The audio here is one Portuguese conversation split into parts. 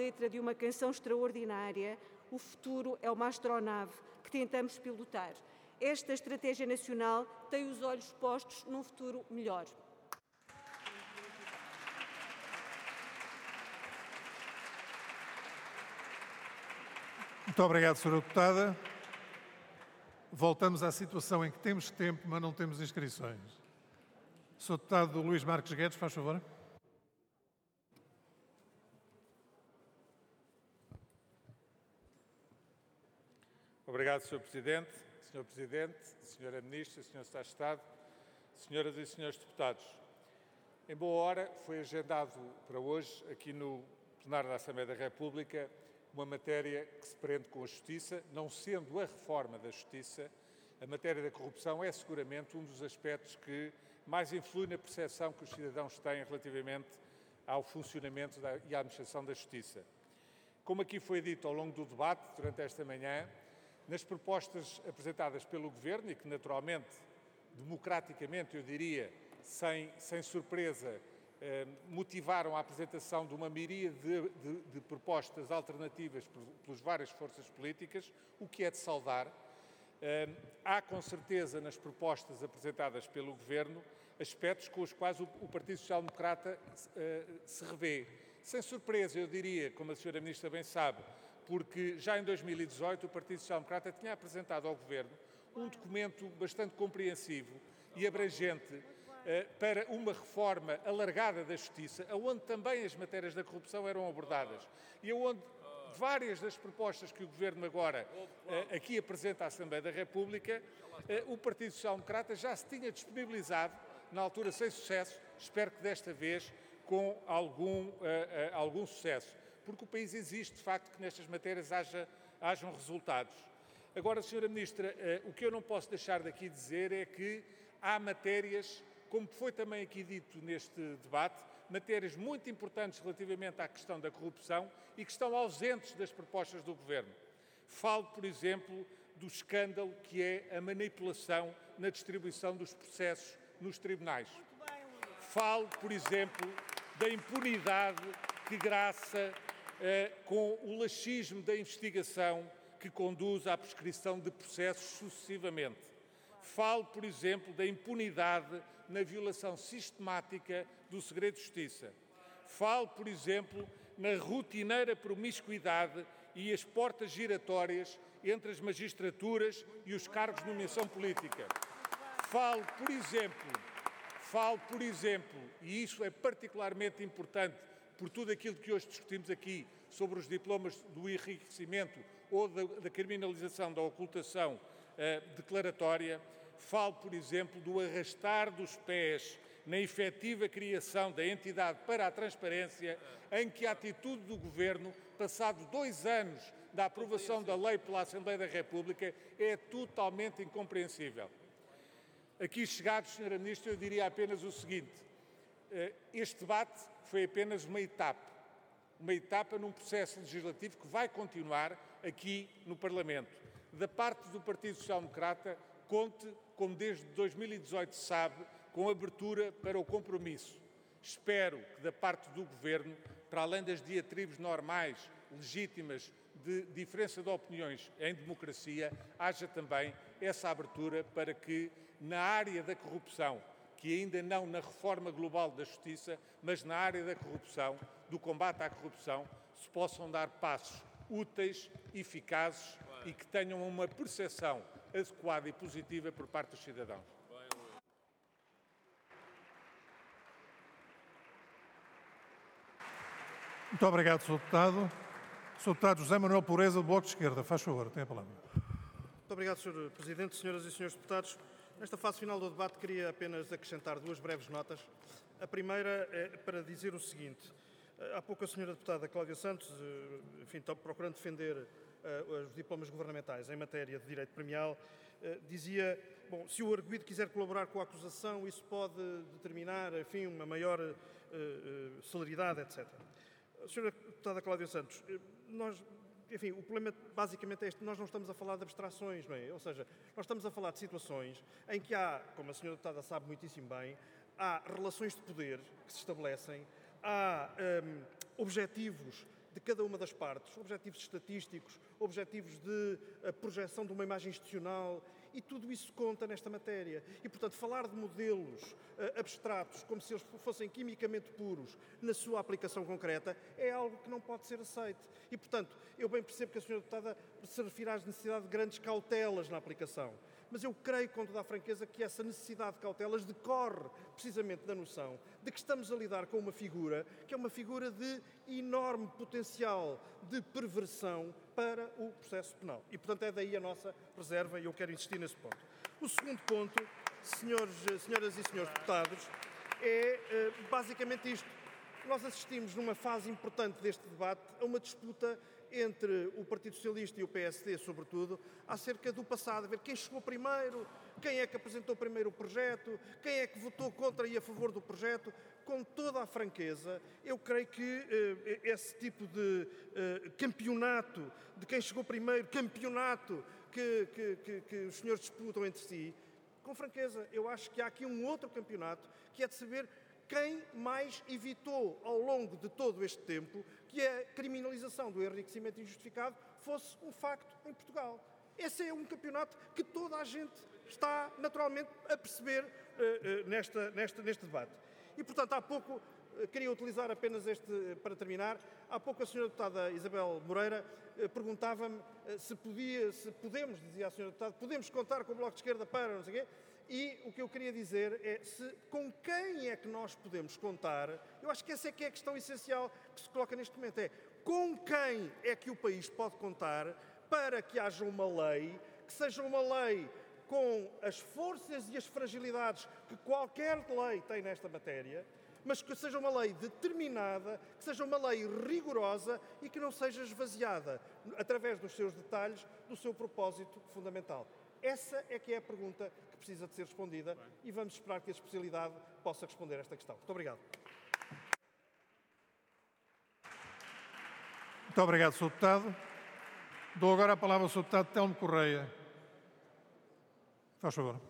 letra de uma canção extraordinária: o futuro é uma astronave que tentamos pilotar. Esta estratégia nacional tem os olhos postos num futuro melhor. Muito obrigado, Sra. Deputada. Voltamos à situação em que temos tempo, mas não temos inscrições. Sr. Deputado Luís Marques Guedes, faz favor. Obrigado, Sr. Presidente. Sr. Presidente, Sra. Ministra, Sr. Secretário de Estado, Senhoras e Senhores Deputados. Em boa hora foi agendado para hoje, aqui no plenário da Assembleia da República, uma matéria que se prende com a Justiça, não sendo a reforma da Justiça. A matéria da corrupção é seguramente um dos aspectos que mais influi na percepção que os cidadãos têm relativamente ao funcionamento e à administração da Justiça. Como aqui foi dito ao longo do debate, durante esta manhã, nas propostas apresentadas pelo Governo e que naturalmente, democraticamente, eu diria, sem surpresa, motivaram a apresentação de uma miríade de propostas alternativas pelas várias forças políticas, o que é de saudar. Há, com certeza, nas propostas apresentadas pelo Governo, aspectos com os quais o Partido Social Democrata se revê. Sem surpresa, eu diria, como a Sra. Ministra bem sabe, porque já em 2018 o Partido Social Democrata tinha apresentado ao Governo um documento bastante compreensivo e abrangente para uma reforma alargada da Justiça, onde também as matérias da corrupção eram abordadas e onde várias das propostas que o Governo agora aqui apresenta à Assembleia da República, o Partido Social Democrata já se tinha disponibilizado, na altura sem sucesso, espero que desta vez com algum sucesso, porque o país exige, de facto, que nestas matérias hajam resultados. Agora, Sra. Ministra, o que eu não posso deixar daqui dizer é que há matérias, como foi também aqui dito neste debate, matérias muito importantes relativamente à questão da corrupção e que estão ausentes das propostas do Governo. Falo, por exemplo, do escândalo que é a manipulação na distribuição dos processos nos tribunais. Falo, por exemplo, da impunidade que graça com o laxismo da investigação que conduz à prescrição de processos sucessivamente. Falo, por exemplo, da impunidade na violação sistemática do segredo de justiça. Falo, por exemplo, na rotineira promiscuidade e as portas giratórias entre as magistraturas e os cargos de nomeação política. Falo, por exemplo, e isso é particularmente importante por tudo aquilo que hoje discutimos aqui sobre os diplomas do enriquecimento ou da criminalização da ocultação declaratória, falo, por exemplo, do arrastar dos pés na efetiva criação da entidade para a transparência, em que a atitude do Governo, passado 2 anos da aprovação da lei pela Assembleia da República, é totalmente incompreensível. Aqui chegados, Sra. Ministra, eu diria apenas o seguinte: este debate foi apenas uma etapa num processo legislativo que vai continuar aqui no Parlamento. Da parte do Partido Social Democrata, conte, como desde 2018 sabe, com abertura para o compromisso. Espero que da parte do Governo, para além das diatribes normais, legítimas, de diferença de opiniões em democracia, haja também essa abertura para que na área da corrupção, que ainda não na reforma global da Justiça, mas na área da corrupção, do combate à corrupção, se possam dar passos úteis, eficazes e que tenham uma percepção adequada e positiva por parte dos cidadãos. Muito obrigado, Sr. Deputado. Sr. Deputado José Manuel Pureza, do Bloco de Esquerda. Faz favor, tem a palavra. Muito obrigado, Sr. Presidente, Senhoras e Senhores Deputados. Nesta fase final do debate, queria apenas acrescentar 2 breves notas. A primeira é para dizer o seguinte. Há pouco a Sra. Deputada Cláudia Santos, enfim, procurando defender os diplomas governamentais em matéria de direito premial, dizia, bom, se o arguido quiser colaborar com a acusação, isso pode determinar, enfim, uma maior celeridade, etc. Sra. Deputada Cláudia Santos, enfim, o problema basicamente é este: nós não estamos a falar de abstrações, não é? Ou seja, nós estamos a falar de situações em que há, como a Sra. Deputada sabe muitíssimo bem, há relações de poder que se estabelecem, há objetivos de cada uma das partes, objetivos estatísticos, objetivos de projeção de uma imagem institucional, e tudo isso conta nesta matéria. E, portanto, falar de modelos abstratos, como se eles fossem quimicamente puros na sua aplicação concreta, é algo que não pode ser aceito. E, portanto, eu bem percebo que a Sra. Deputada se refere à necessidade de grandes cautelas na aplicação. Mas eu creio, com toda a franqueza, que essa necessidade de cautelas decorre precisamente da noção de que estamos a lidar com uma figura que é uma figura de enorme potencial de perversão para o processo penal. E, portanto, é daí a nossa reserva e eu quero insistir nesse ponto. O segundo ponto, senhoras e senhores deputados, é basicamente isto. Nós assistimos numa fase importante deste debate a uma disputa entre o Partido Socialista e o PSD, sobretudo, acerca do passado, a ver quem chegou primeiro, quem é que apresentou primeiro o projeto, quem é que votou contra e a favor do projeto. Com toda a franqueza, eu creio que esse tipo de campeonato de quem chegou primeiro, campeonato que os senhores disputam entre si, com franqueza, eu acho que há aqui um outro campeonato que é de saber quem mais evitou ao longo de todo este tempo que a criminalização do enriquecimento injustificado fosse um facto em Portugal. Esse é um campeonato que toda a gente está naturalmente a perceber neste debate. E, portanto, há pouco, queria utilizar apenas para terminar, há pouco a Sra. Deputada Isabel Moreira perguntava-me se podemos, dizia a Sra. Deputada, podemos contar com o Bloco de Esquerda para não sei o quê. E o que eu queria dizer é com quem é que nós podemos contar. Eu acho que essa é que é a questão essencial que se coloca neste momento, é com quem é que o país pode contar para que haja uma lei, que seja uma lei com as forças e as fragilidades que qualquer lei tem nesta matéria, mas que seja uma lei determinada, que seja uma lei rigorosa e que não seja esvaziada, através dos seus detalhes, do seu propósito fundamental. Essa é que é a pergunta que precisa de ser respondida e vamos esperar que a especialidade possa responder a esta questão. Muito obrigado. Muito obrigado, Sr. Deputado. Dou agora a palavra ao Sr. Deputado Telmo Correia. Faz favor.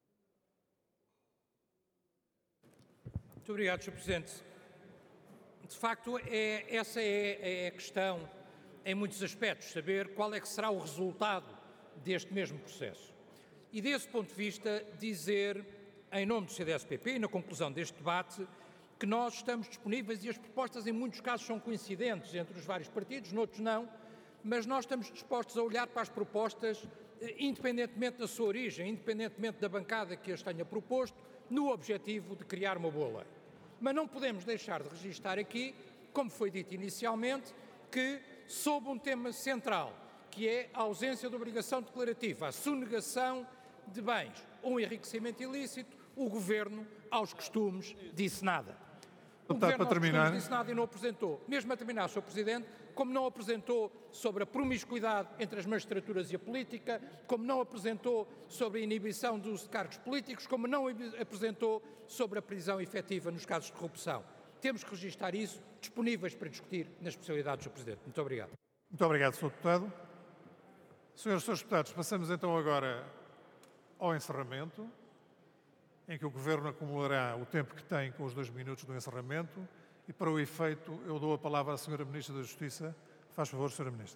Muito obrigado, Sr. Presidente. De facto, essa é a questão em muitos aspectos, saber qual é que será o resultado deste mesmo processo. E desse ponto de vista, dizer, em nome do CDS-PP e na conclusão deste debate, que nós estamos disponíveis e as propostas em muitos casos são coincidentes entre os vários partidos, noutros não, mas nós estamos dispostos a olhar para as propostas independentemente da sua origem, independentemente da bancada que as tenha proposto, no objetivo de criar uma boa lei. Mas não podemos deixar de registar aqui, como foi dito inicialmente, que sob um tema central, que é a ausência de obrigação declarativa, a sonegação de bens ou enriquecimento ilícito, o Governo, aos costumes, disse nada. O Governo, aos costumes, disse nada e não apresentou. Mesmo a terminar, Sr. Presidente, como não apresentou sobre a promiscuidade entre as magistraturas e a política, como não apresentou sobre a inibição do uso de cargos políticos, como não apresentou sobre a prisão efetiva nos casos de corrupção. Temos que registar isso, disponíveis para discutir na especialidade do Sr. Presidente. Muito obrigado. Muito obrigado, Sr. Deputado. Senhores e Srs. Deputados, passamos então agora ao encerramento, em que o Governo acumulará o tempo que tem com os 2 minutos do encerramento e, para o efeito, eu dou a palavra à Sra. Ministra da Justiça. Faz favor, Sra. Ministra.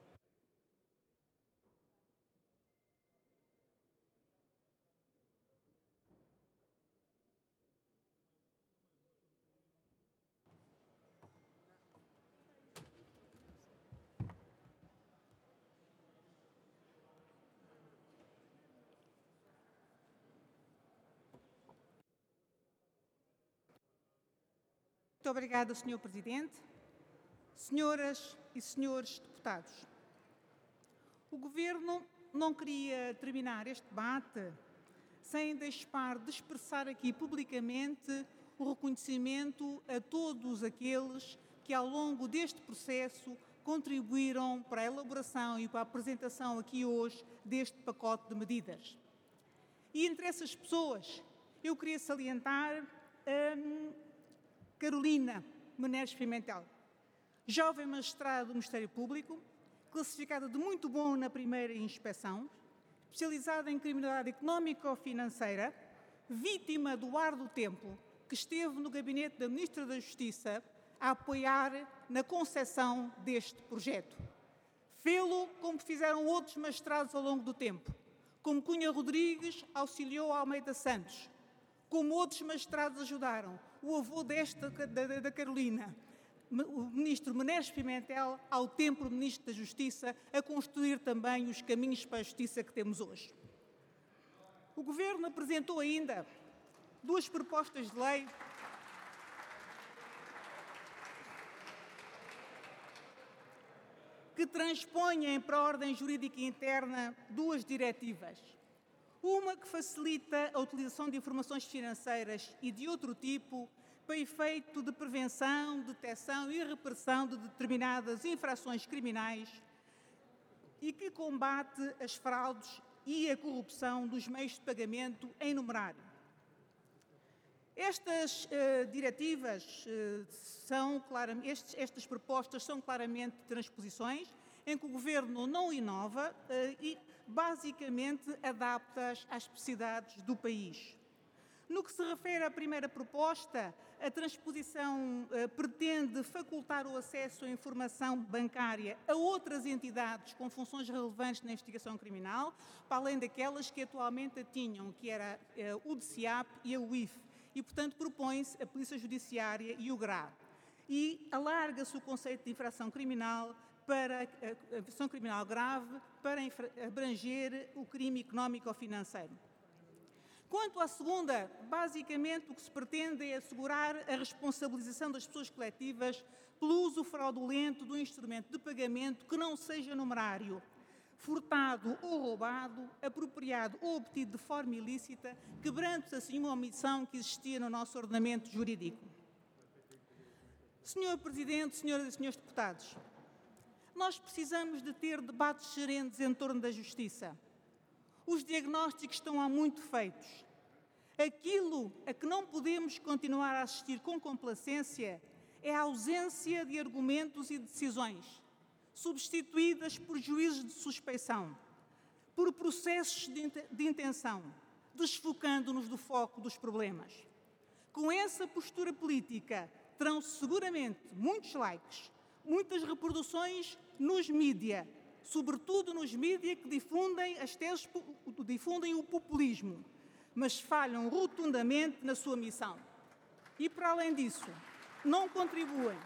Muito obrigada, Sr. Presidente. Senhoras e senhores deputados, o Governo não queria terminar este debate sem deixar de expressar aqui publicamente o reconhecimento a todos aqueles que, ao longo deste processo, contribuíram para a elaboração e para a apresentação aqui hoje deste pacote de medidas. E entre essas pessoas, eu queria salientar Carolina Meneses Pimentel, jovem magistrada do Ministério Público, classificada de muito bom na primeira inspeção, especializada em criminalidade económico-financeira, vítima do árduo tempo que esteve no gabinete da Ministra da Justiça a apoiar na concepção deste projeto. Fê-lo como fizeram outros magistrados ao longo do tempo, como Cunha Rodrigues auxiliou Almeida Santos, como outros magistrados ajudaram o avô da Carolina, o ministro Menezes Pimentel, ao tempo ministro da Justiça, a construir também os caminhos para a justiça que temos hoje. O Governo apresentou ainda 2 propostas de lei que transpõem para a ordem jurídica interna 2 diretivas. Uma que facilita a utilização de informações financeiras e de outro tipo para efeito de prevenção, detecção e repressão de determinadas infrações criminais e que combate as fraudes e a corrupção dos meios de pagamento em numerário. Estas diretivas estas propostas são claramente transposições em que o Governo não inova e basicamente adapta-as às necessidades do país. No que se refere à primeira proposta, a transposição pretende facultar o acesso à informação bancária a outras entidades com funções relevantes na investigação criminal, para além daquelas que atualmente a tinham, que era o DCIAP e a UIF, e, portanto, propõe-se a Polícia Judiciária e o GRA. E alarga-se o conceito de infração criminal para a infração criminal grave para abranger o crime económico ou financeiro. Quanto à segunda, basicamente o que se pretende é assegurar a responsabilização das pessoas coletivas pelo uso fraudulento do instrumento de pagamento que não seja numerário, furtado ou roubado, apropriado ou obtido de forma ilícita, quebrando-se assim uma omissão que existia no nosso ordenamento jurídico. Senhor Presidente, senhoras e senhores deputados, nós precisamos de ter debates serenos em torno da justiça. Os diagnósticos estão há muito feitos. Aquilo a que não podemos continuar a assistir com complacência é a ausência de argumentos e decisões, substituídas por juízos de suspeição, por processos de intenção, desfocando-nos do foco dos problemas. Com essa postura política, terão seguramente muitos likes, muitas reproduções nos mídia, sobretudo nos mídia que difundem as teses, difundem o populismo, mas falham rotundamente na sua missão. E, para além disso, não contribuem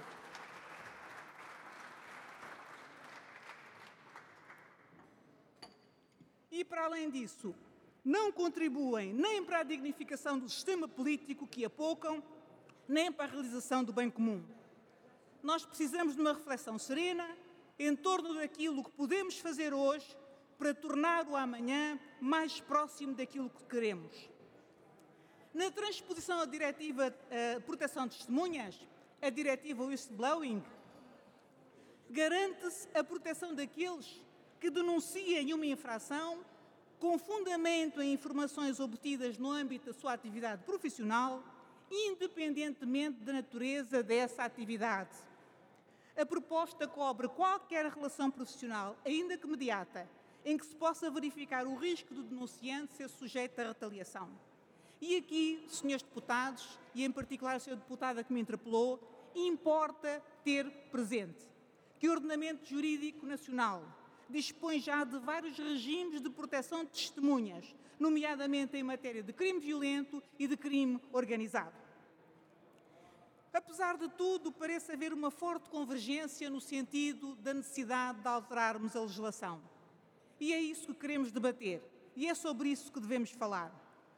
nem para a dignificação do sistema político que apocam, nem para a realização do bem comum. Nós precisamos de uma reflexão serena em torno daquilo que podemos fazer hoje para tornar o amanhã mais próximo daquilo que queremos. Na transposição da Diretiva Proteção de Testemunhas, a Diretiva Whistleblowing, garante-se a proteção daqueles que denunciem uma infração com fundamento em informações obtidas no âmbito da sua atividade profissional, independentemente da natureza dessa atividade. A proposta cobre qualquer relação profissional, ainda que imediata, em que se possa verificar o risco do denunciante ser sujeito a retaliação. E aqui, senhores deputados, e em particular a senhora deputada que me interpelou, importa ter presente que o ordenamento jurídico nacional dispõe já de vários regimes de proteção de testemunhas, nomeadamente em matéria de crime violento e de crime organizado. Apesar de tudo, parece haver uma forte convergência no sentido da necessidade de alterarmos a legislação. E é isso que queremos debater, e é sobre isso que devemos falar.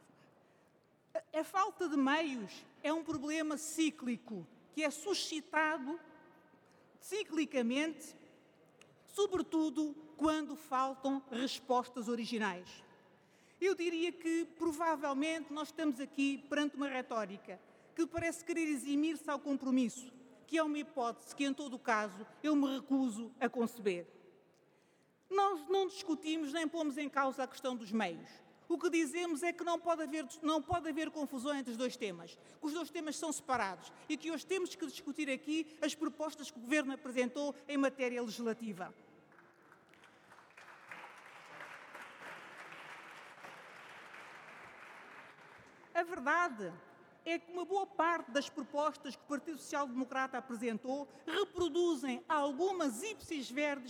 A falta de meios é um problema cíclico, que é suscitado ciclicamente, sobretudo quando faltam respostas originais. Eu diria que, provavelmente, nós estamos aqui perante uma retórica que parece querer eximir-se ao compromisso, que é uma hipótese que, em todo o caso, eu me recuso a conceber. Nós não discutimos nem pomos em causa a questão dos meios. O que dizemos é que não pode haver confusão entre os dois temas, que os dois temas são separados e que hoje temos que discutir aqui as propostas que o Governo apresentou em matéria legislativa. A verdade é que uma boa parte das propostas que o Partido Social Democrata apresentou reproduzem algumas ipsis verbis